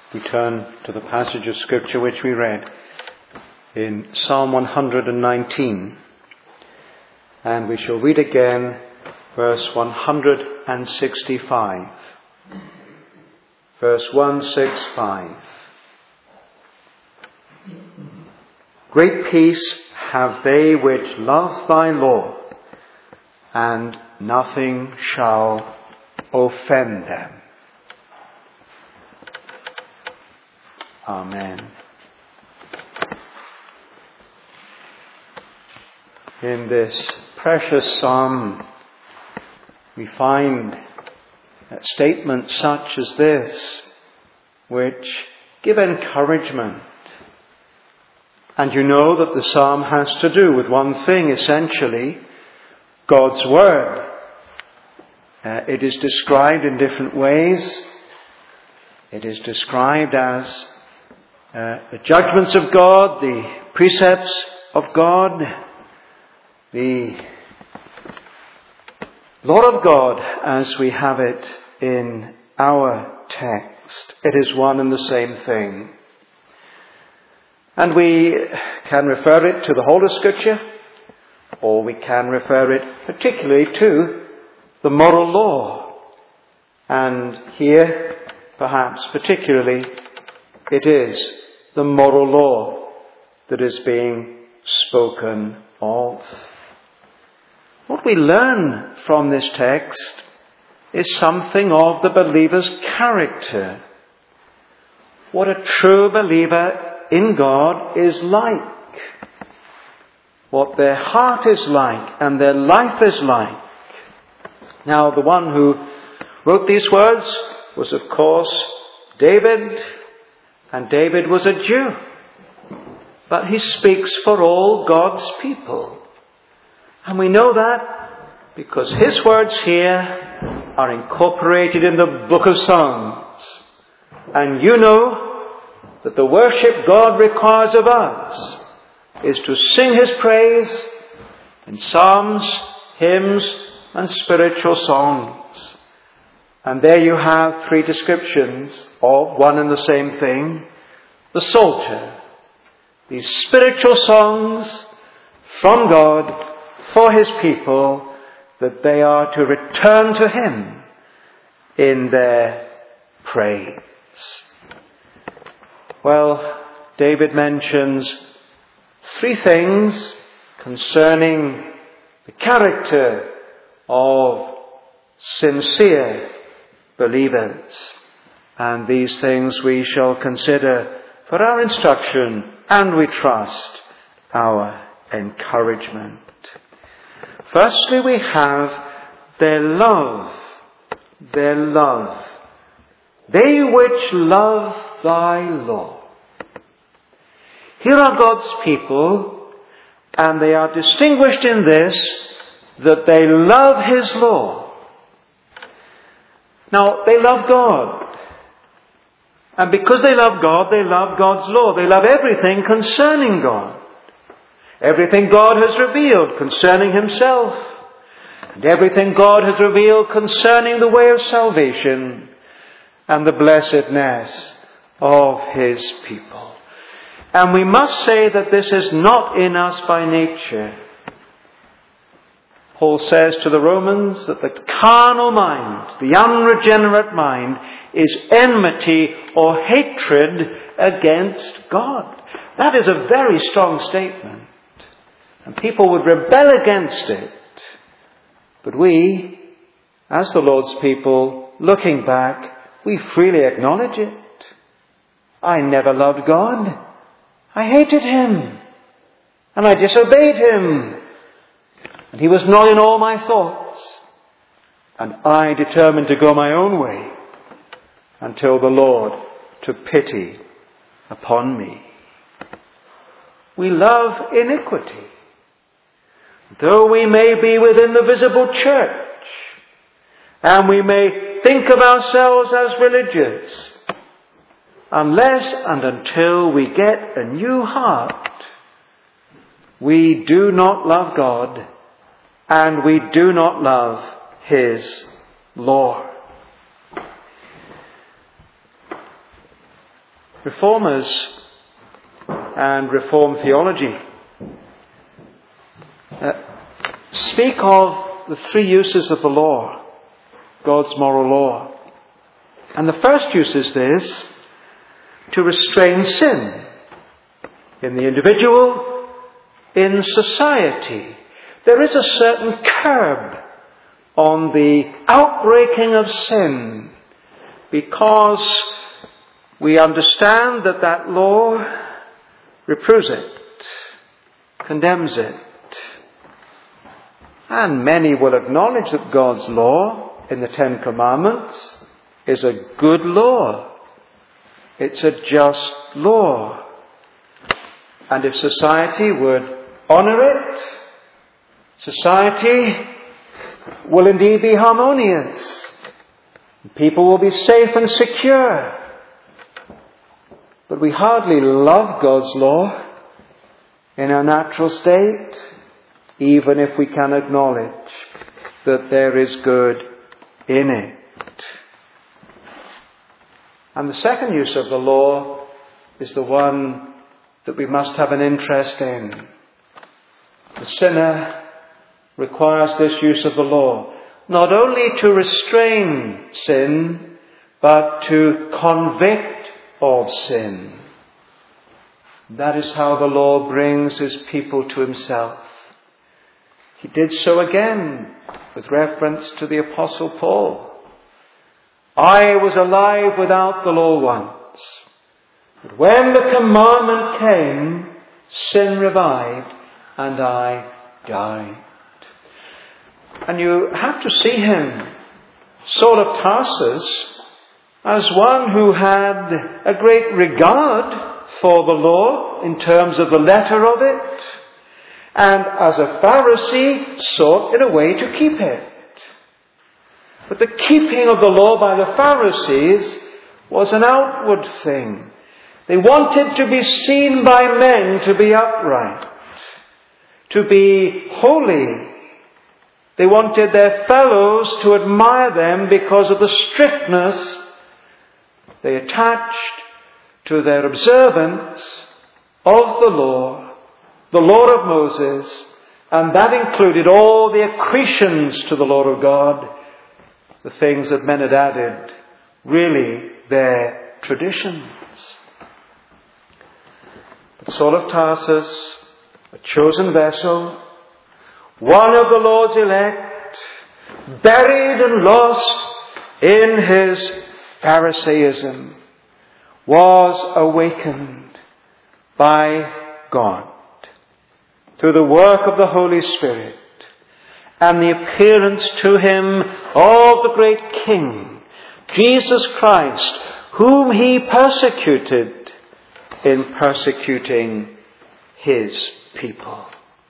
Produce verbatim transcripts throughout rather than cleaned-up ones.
we turn to the passage of Scripture which we read in Psalm one hundred nineteen. And we shall read again verse one hundred sixty-five. Verse one sixty-five. Great peace have they which love thy law, and nothing shall offend them. Amen. In this precious psalm, we find statements such as this, which give encouragement. And you know that the psalm has to do with one thing, essentially, God's Word. Uh, it is described in different ways. It is described as uh, the judgments of God, the precepts of God, the law of God as we have it in our text. It is one and the same thing. And we can refer it to the whole of Scripture, or we can refer it particularly to the moral law. And here, perhaps particularly, it is the moral law that is being spoken of. What we learn from this text is something of the believer's character. What a true believer in God is like. What their heart is like and their life is like. Now, the one who wrote these words was, of course, David. And David was a Jew. But he speaks for all God's people. And we know that because his words here are incorporated in the book of Psalms. And you know that the worship God requires of us is to sing His praise in psalms, hymns, and spiritual songs. And there you have three descriptions of one and the same thing. The Psalter. These spiritual songs from God for His people, that they are to return to Him in their praise. Well, David mentions three things concerning the character of sincere believers. And these things we shall consider for our instruction and, we trust, our encouragement. Firstly, we have their love. Their love. They which love thy law. Here are God's people, and they are distinguished in this, that they love His law. Now, they love God. And because they love God, they love God's law. They love everything concerning God. Everything God has revealed concerning Himself. And everything God has revealed concerning the way of salvation and the blessedness of His people. And we must say that this is not in us by nature. Paul says to the Romans that the carnal mind, the unregenerate mind, is enmity or hatred against God. That is a very strong statement. And people would rebel against it. But we, as the Lord's people, looking back, we freely acknowledge it. I never loved God. I hated Him. And I disobeyed Him. And He was not in all my thoughts. And I determined to go my own way until the Lord took pity upon me. We love iniquity. Though we may be within the visible church, and we may think of ourselves as religious, unless and until we get a new heart, we do not love God, and we do not love His law. reformers and Reformed theology uh, speak of the three uses of the law, God's moral law. And the first use is this: to restrain sin in the individual, in society. There is a certain curb on the outbreaking of sin, because we understand that that law reproves it, condemns it. And many will acknowledge that God's law in the Ten Commandments is a good law. It's a just law. And if society would honour it, society will indeed be harmonious. People will be safe and secure. But we hardly love God's law in our natural state, even if we can acknowledge that there is good in it. And the second use of the law is the one that we must have an interest in. The sinner requires this use of the law, not only to restrain sin, but to convict of sin. That is how the law brings his people to himself. He did so again with reference to the Apostle Paul. I was alive without the law once, but when the commandment came, sin revived and I died. And you have to see him, Saul of Tarsus, as one who had a great regard for the law in terms of the letter of it, and as a Pharisee sought in a way to keep it. But the keeping of the law by the Pharisees was an outward thing. They wanted to be seen by men to be upright, to be holy. They wanted their fellows to admire them because of the strictness they attached to their observance of the law, the law of Moses, and that included all the accretions to the law of God, the things that men had added, really their traditions. But Saul of Tarsus, a chosen vessel, one of the Lord's elect, buried and lost in his Pharisaism, was awakened by God through the work of the Holy Spirit and the appearance to him of the great King, Jesus Christ, whom he persecuted in persecuting his people.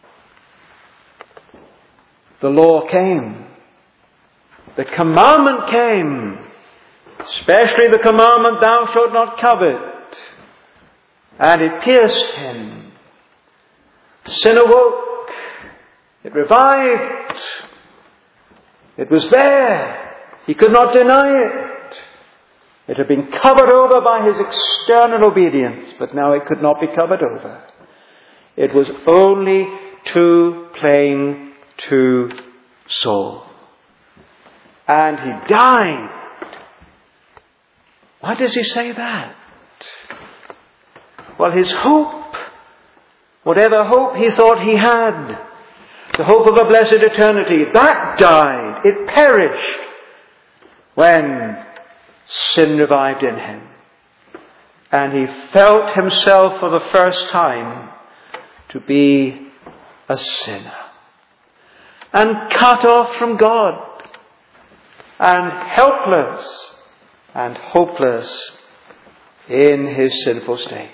The law came. The commandment came. Especially the commandment, thou shalt not covet. And it pierced him. Sin awoke. It revived. It was there. He could not deny it. It had been covered over by his external obedience, but now it could not be covered over. It was only too plain to Saul. And he died. Why does he say that? Well, his hope, whatever hope he thought he had, the hope of a blessed eternity, that died. It perished when sin revived in him. And he felt himself for the first time to be a sinner. And cut off from God. And helpless and hopeless in his sinful state.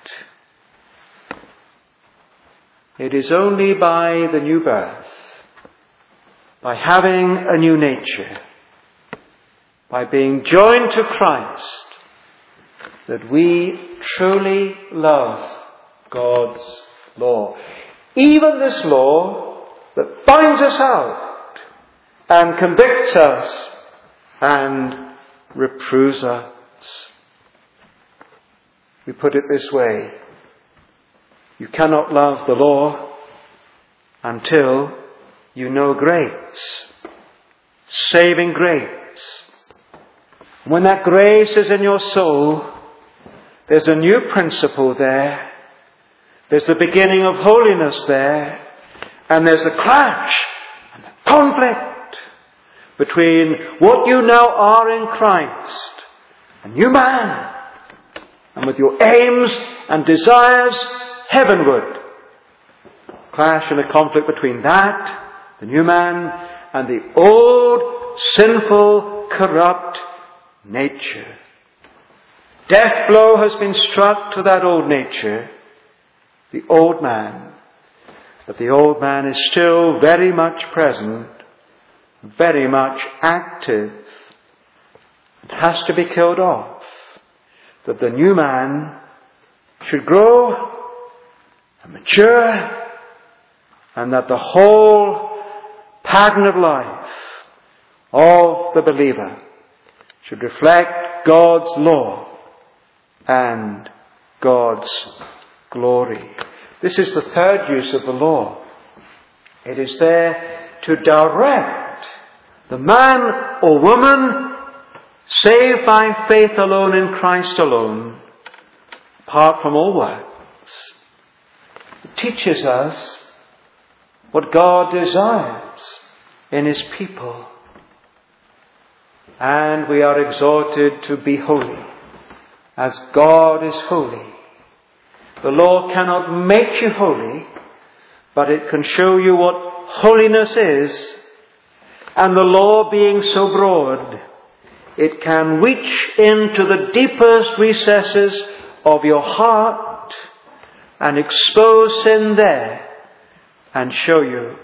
It is only by the new birth, by having a new nature, by being joined to Christ, that we truly love God's law. Even this law that finds us out and convicts us and reproves us. We put it this way: you cannot love the law until you know grace, saving grace. When that grace is in your soul, there's a new principle there. There's the beginning of holiness there. And there's a clash and a conflict between what you now are in Christ, a new man, and with your aims and desires heavenward. Clash and a conflict between that, the new man, and the old, sinful, corrupt nature. Death blow has been struck to that old nature, the old man. But the old man is still very much present, very much active. It has to be killed off, that the new man should grow and mature, and that the whole pattern of life of the believer should reflect God's law and God's glory. This is the third use of the law. It is there to direct the man or woman saved by faith alone in Christ alone, apart from all works. It teaches us what God desires in His people. And we are exhorted to be holy, as God is holy. The law cannot make you holy, but it can show you what holiness is. And the law being so broad, it can reach into the deepest recesses of your heart and expose sin there and show you,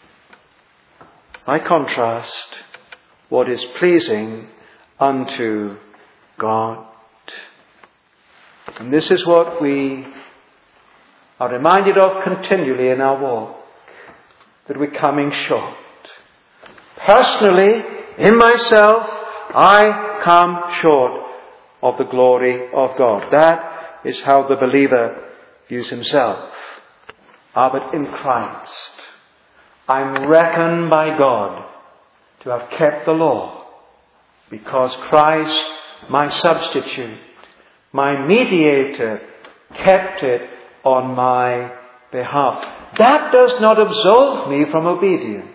by contrast, what is pleasing unto God. And this is what we are reminded of continually in our walk, that we're coming short. Personally, in myself, I come short of the glory of God. That is how the believer views himself. Ah, but in Christ, I'm reckoned by God to have kept the law, because Christ, my substitute, my mediator, kept it on my behalf. That does not absolve me from obedience.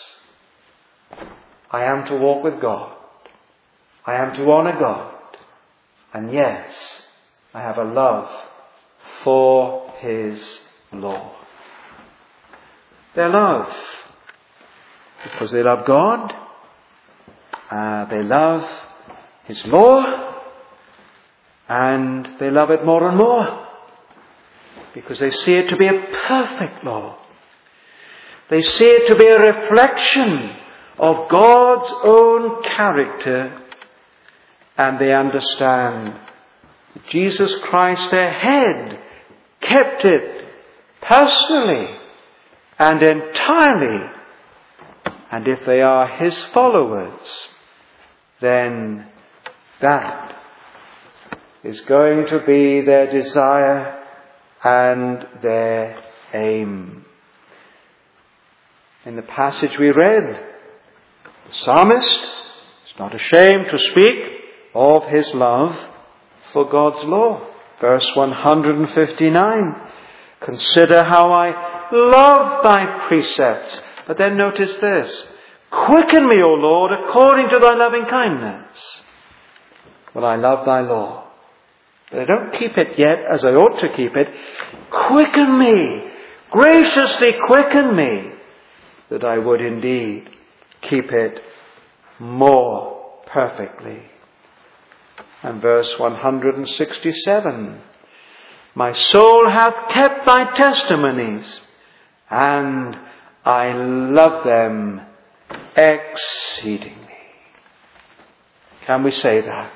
I am to walk with God. I am to honour God. And yes, I have a love for His law. Their love, because they love God, uh, they love His law, and they love it more and more, because they see it to be a perfect law. They see it to be a reflection of God's own character, and they understand that Jesus Christ, their head, kept it personally and entirely. And if they are His followers, then that is going to be their desire and their aim. In the passage we read, the psalmist is not ashamed to speak of his love for God's law. Verse one hundred fifty-nine, consider how I love thy precepts. But then notice this, quicken me, O Lord, according to thy loving kindness. Well, I love thy law, but I don't keep it yet as I ought to keep it. Quicken me, graciously quicken me, that I would indeed keep it more perfectly. And verse one hundred sixty-seven, my soul hath kept thy testimonies, and I love them exceedingly. Can we say that?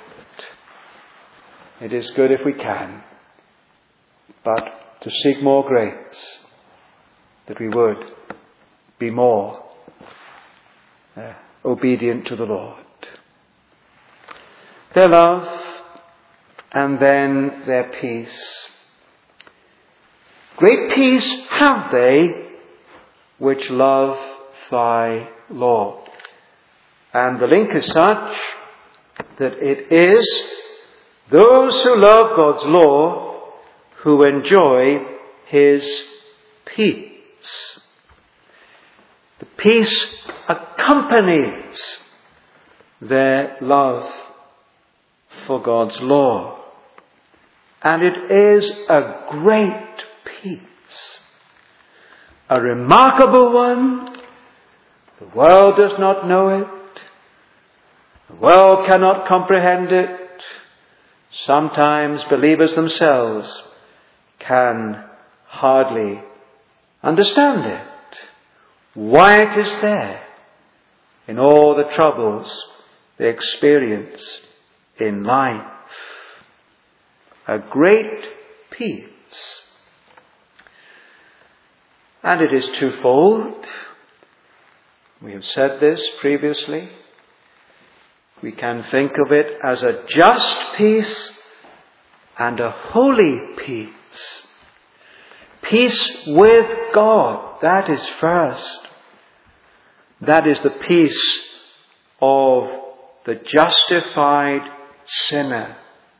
It is good if we can, but to seek more grace, that we would be more uh, obedient to the Lord. Their love and then their peace. Great peace have they which love thy law. And the link is such that it is those who love God's law who enjoy his peace. The peace accompanies their love for God's law. And it is a great peace, a remarkable one. The world does not know it. The world cannot comprehend it. Sometimes believers themselves can hardly understand it. Why it is there in all the troubles they experience in life. A great peace. And it is twofold. We have said this previously. We can think of it as a just peace and a holy peace. Peace with God, that is first. That is the peace of the justified sinner.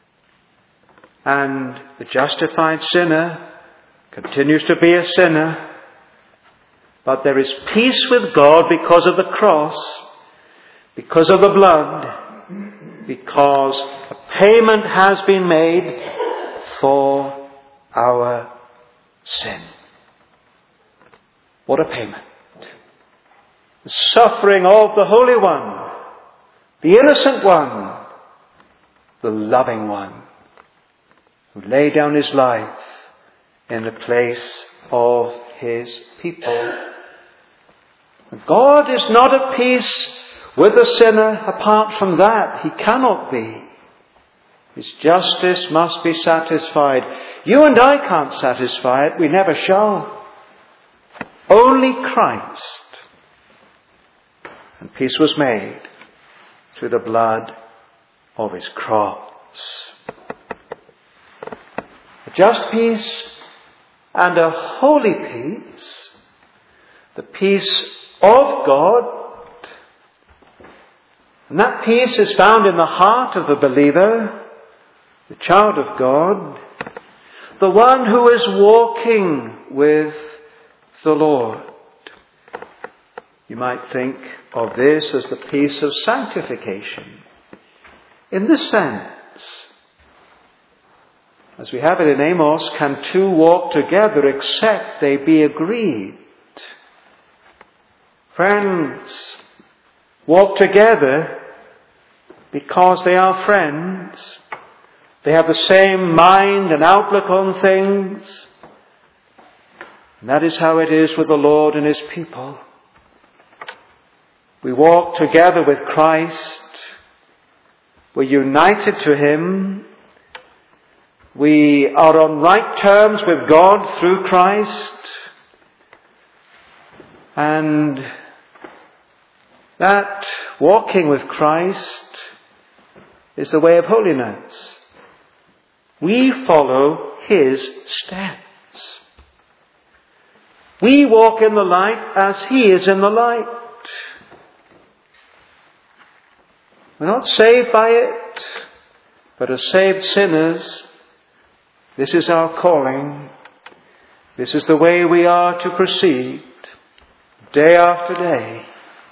And the justified sinner continues to be a sinner, but there is peace with God because of the cross, because of the blood, because a payment has been made for our sin. What a payment. The suffering of the Holy One, the innocent one, the loving one, who laid down his life in the place of his people. God is not at peace with the sinner apart from that. He cannot be. His justice must be satisfied. You and I can't satisfy it. We never shall. Only Christ. And peace was made through the blood of his cross. A just peace and a holy peace. The peace of God. And that peace is found in the heart of the believer, the child of God, the one who is walking with the Lord. You might think of this as the peace of sanctification. In this sense, as we have it in Amos, can two walk together except they be agreed? Friends walk together because they are friends. They have the same mind and outlook on things. And that is how it is with the Lord and his people. We walk together with Christ. We're united to him. We are on right terms with God through Christ. And that walking with Christ is the way of holiness. We follow his steps. We walk in the light as he is in the light. We're not saved by it, but as saved sinners, this is our calling. This is the way we are to proceed, day after day.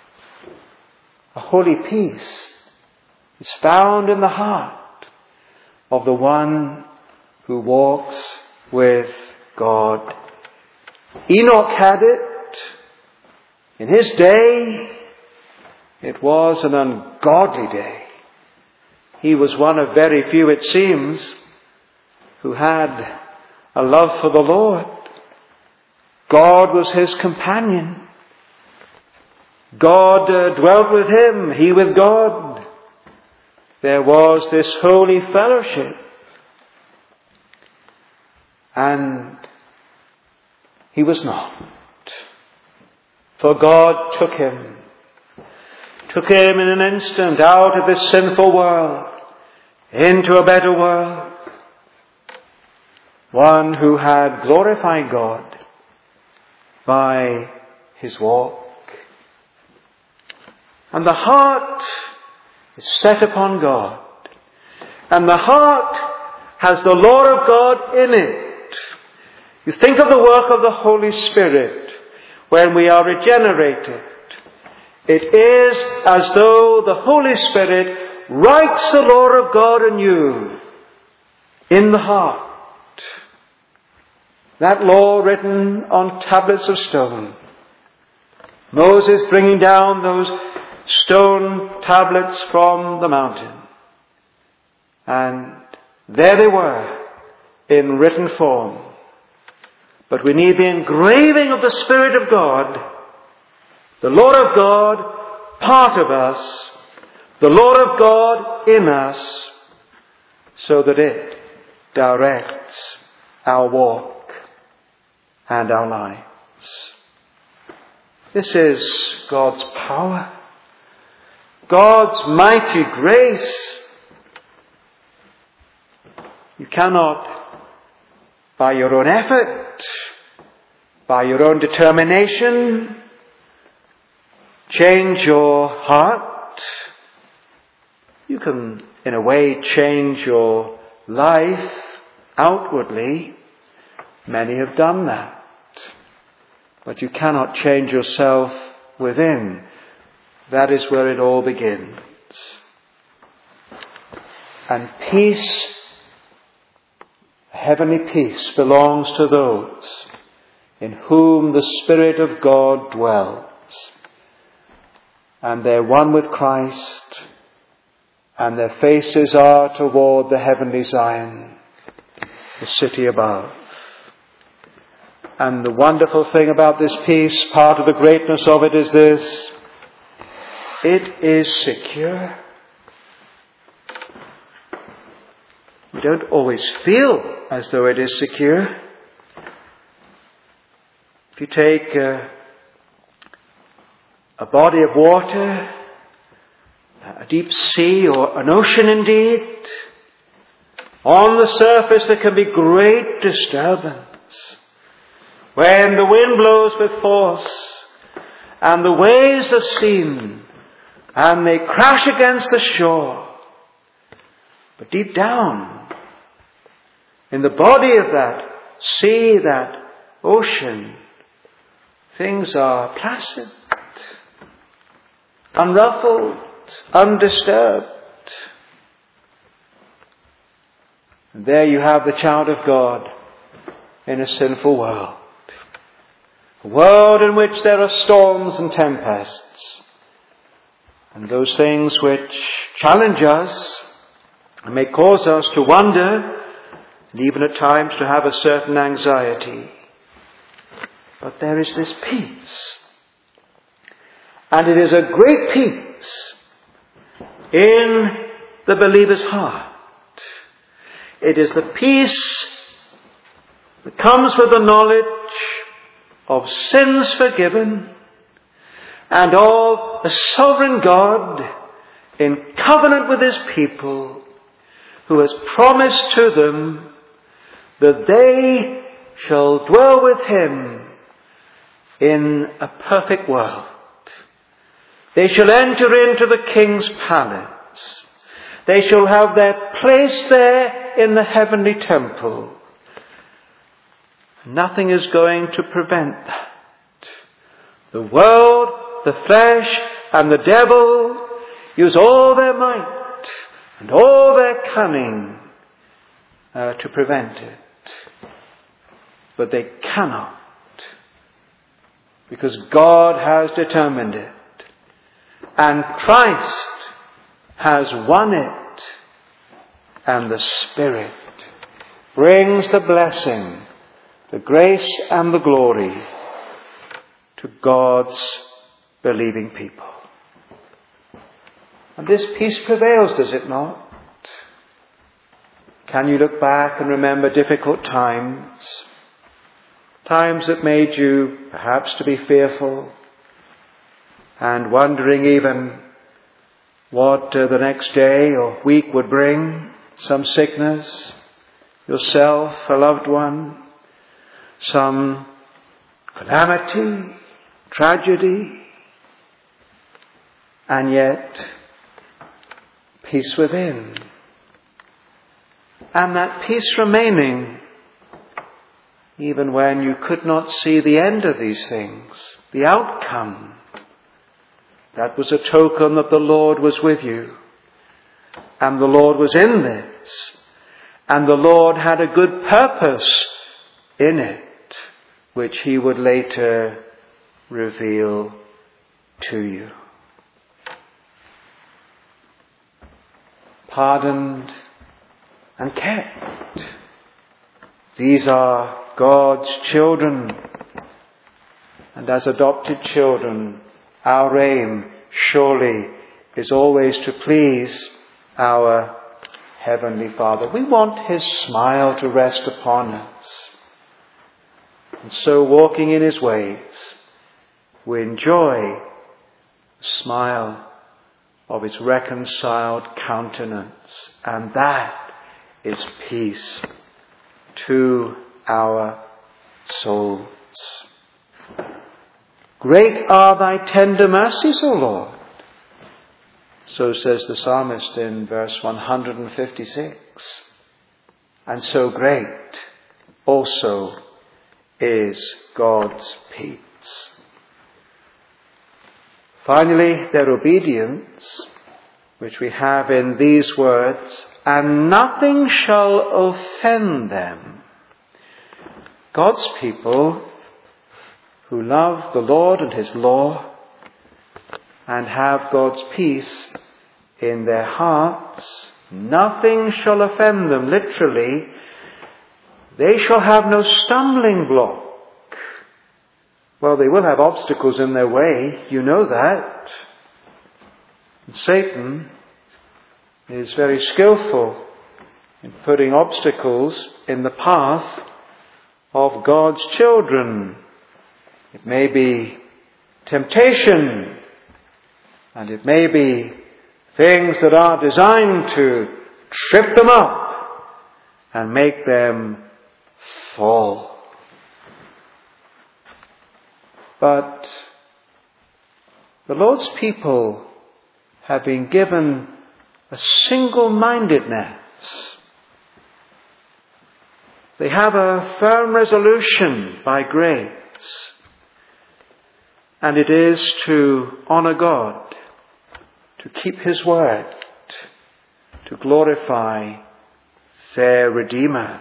A holy peace is found in the heart of the one who walks with God. Enoch had it. In his day, it was an ungodly day. He was one of very few, it seems, who had a love for the Lord. God was his companion. God uh, dwelt with him, he with God. There was this holy fellowship. And he was not. For God took him. Took him in an instant out of this sinful world. into a better world. One who had glorified God by his walk. And the heart is set upon God. And the heart has the law of God in it. You think of the work of the Holy Spirit when we are regenerated. It is as though the Holy Spirit writes the law of God anew in the heart. That law written on tablets of stone. Moses bringing down those stone tablets from the mountain. And there they were in written form. But we need the engraving of the Spirit of God, the Lord of God, part of us, the Lord of God in us, so that it directs our walk and our lives. This is God's power, God's mighty grace. You cannot, by your own effort, by your own determination, change your heart. You can, in a way, change your life outwardly. Many have done that. But you cannot change yourself within. That is where it all begins. And peace, heavenly peace, belongs to those in whom the Spirit of God dwells. And they're one with Christ, and their faces are toward the heavenly Zion, the city above. And the wonderful thing about this peace, part of the greatness of it is this: it is secure. We don't always feel as though it is secure. If you take a, a body of water, a deep sea or an ocean indeed, on the surface there can be great disturbance. When the wind blows with force and the waves are seen and they crash against the shore. But deep down, in the body of that sea, that ocean, things are placid, unruffled, undisturbed. And there you have the child of God in a sinful world. A world in which there are storms and tempests. And those things which challenge us and may cause us to wonder, and even at times to have a certain anxiety. But there is this peace. And it is a great peace in the believer's heart. It is the peace that comes with the knowledge of sins forgiven and of a sovereign God in covenant with his people, who has promised to them that they shall dwell with him in a perfect world. They shall enter into the king's palace. They shall have their place there in the heavenly temple. Nothing is going to prevent that. The world, the flesh, and the devil use all their might and all their cunning uh, to prevent it. But they cannot, because God has determined it. And Christ has won it. And the Spirit brings the blessing, the grace and the glory to God's believing people. And this peace prevails, does it not? Can you look back and remember difficult times? Times that made you perhaps to be fearful and wondering even what uh, the next day or week would bring. some sickness, yourself, a loved one, some calamity, tragedy, and yet peace within. And that peace remaining even when you could not see the end of these things, the outcome. That was a token that the Lord was with you. And the Lord was in this. And the Lord had a good purpose in it, which he would later reveal to you. Pardoned and kept. These are God's children. And as adopted children, our aim surely is always to please our Heavenly Father. We want his smile to rest upon us. And so walking in his ways, we enjoy the smile of his reconciled countenance. And that is peace to our souls. Great are thy tender mercies, O Lord. So says the psalmist in verse one hundred fifty-six. And so great also is God's peace. Finally, their obedience, which we have in these words, and nothing shall offend them. God's people who love the Lord and his law and have God's peace in their hearts, nothing shall offend them. Literally, they shall have no stumbling block. Well, they will have obstacles in their way. You know that. And Satan is very skillful in putting obstacles in the path of God's children. It may be temptation, and it may be things that are designed to trip them up and make them fall. But the Lord's people have been given a single-mindedness. They have a firm resolution by grace, and it is to honor God, to keep his word, to glorify their Redeemer.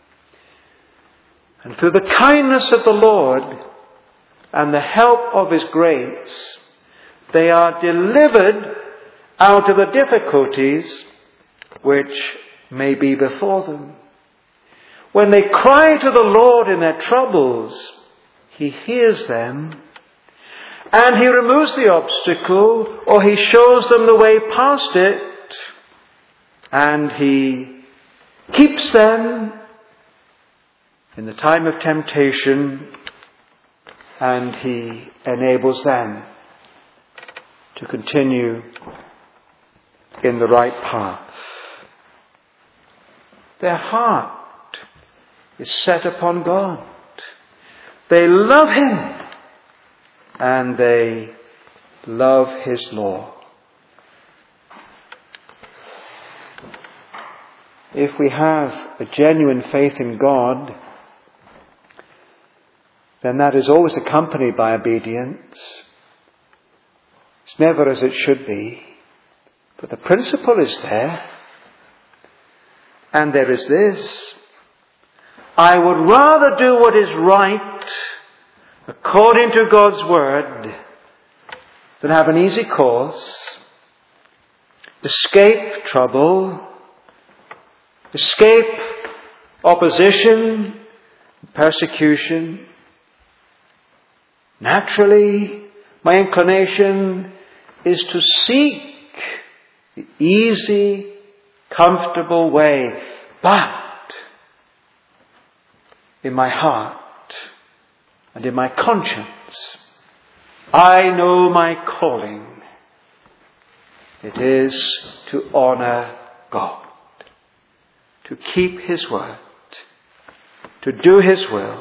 And through the kindness of the Lord and the help of his grace, they are delivered out of the difficulties which may be before them. When they cry to the Lord in their troubles, he hears them, and he removes the obstacle, or he shows them the way past it, and he keeps them in the time of temptation, and he enables them to continue in the right path. Their heart is set upon God. They love him, and they love his law. If we have a genuine faith in God, then that is always accompanied by obedience. It's never as it should be. But the principle is there. And there is this: I would rather do what is right according to God's word than have an easy course, escape trouble, escape opposition, persecution. Naturally, my inclination is to seek the easy, comfortable way. But in my heart and in my conscience, I know my calling. It is to honor God. to keep his word, to do his will,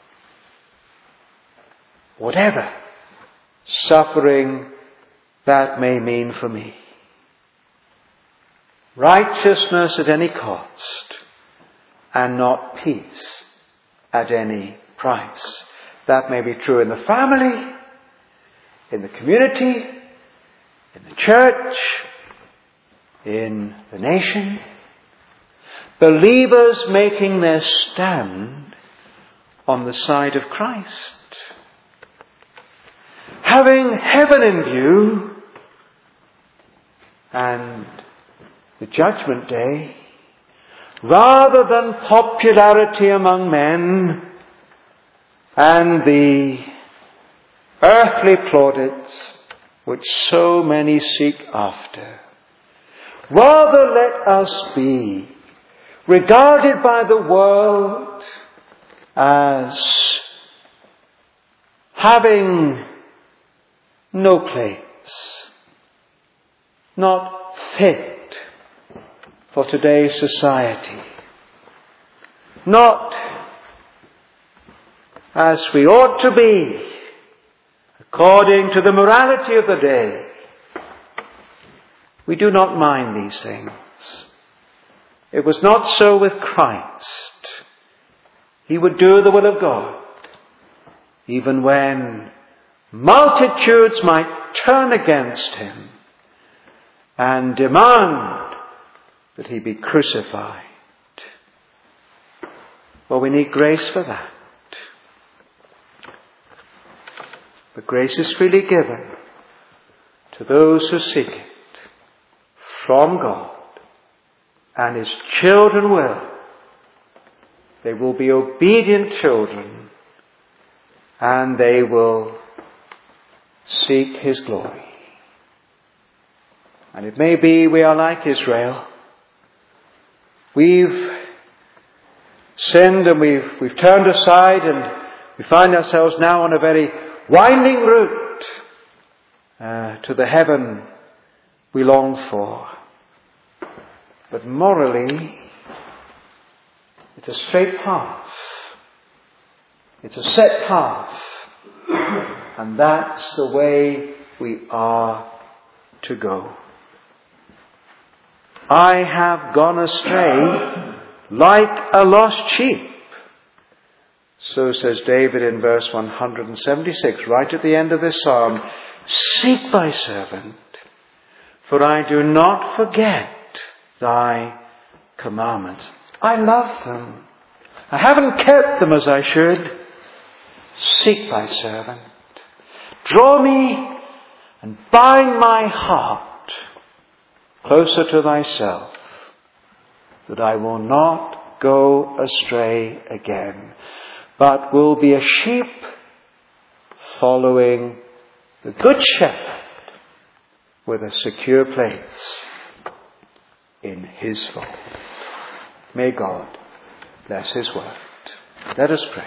whatever suffering that may mean for me. Righteousness at any cost, and not peace at any price. That may be true in the family, in the community, in the church, in the nation. Believers making their stand on the side of Christ. Having heaven in view and the judgment day, rather than popularity among men and the earthly plaudits which so many seek after. Rather let us be regarded by the world as having no place, not fit for today's society, not as we ought to be according to the morality of the day. We do not mind these things. It was not so with Christ. He would do the will of God, even when multitudes might turn against him and demand that he be crucified. Well, we need grace for that. But grace is freely given to those who seek it from God, and his children will. They will be obedient children, and they will seek his glory. And it may be we are like Israel. We've sinned and we've, we've turned aside, and we find ourselves now on a very winding route uh, to the heaven we long for. But morally, it's a straight path. It's a set path. And that's the way we are to go. I have gone astray like a lost sheep. So says David in verse one hundred seventy-six, right at the end of this psalm. Seek thy servant, for I do not forget thy commandments. I love them. I haven't kept them as I should. Seek thy servant. Draw me and bind my heart closer to thyself, that I will not go astray again, but will be a sheep following the good shepherd with a secure place in his fold. May God bless his word. Let us pray.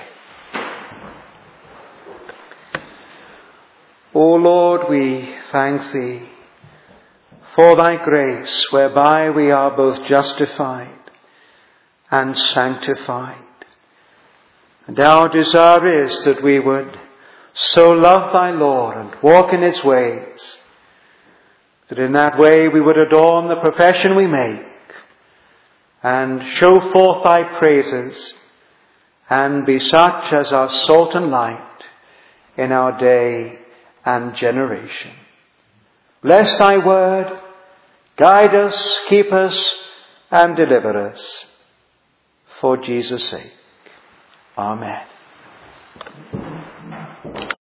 O Lord, we thank thee for thy grace, whereby we are both justified and sanctified. And our desire is that we would so love thy law and walk in its ways, that in that way we would adorn the profession we make and show forth thy praises and be such as are salt and light in our day and generation. Bless thy word, guide us, keep us, and deliver us. For Jesus' sake. Amen.